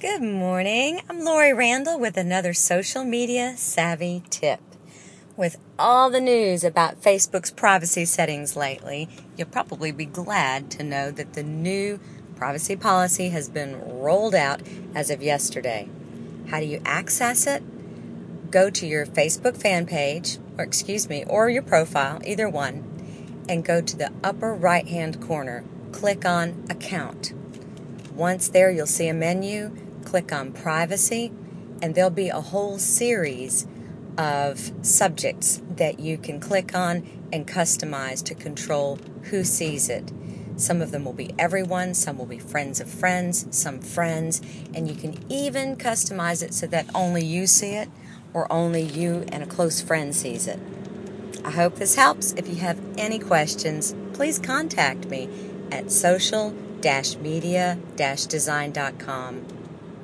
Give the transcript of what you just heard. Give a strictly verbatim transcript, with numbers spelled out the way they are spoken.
Good morning. I'm Lori Randall with another social media savvy tip. With all the news about Facebook's privacy settings lately, you'll probably be glad to know that the new privacy policy has been rolled out as of yesterday. How do you access it? Go to your Facebook fan page, or excuse me, or your profile, either one, and go to the upper right-hand corner. Click on Account. Once there, you'll see a menu. Click on Privacy, and there'll be a whole series of subjects that you can click on and customize to control who sees it. Some of them will be everyone, some will be friends of friends, some friends, and you can even customize it so that only you see it or only you and a close friend sees it. I hope this helps. If you have any questions, please contact me at social media design dot com.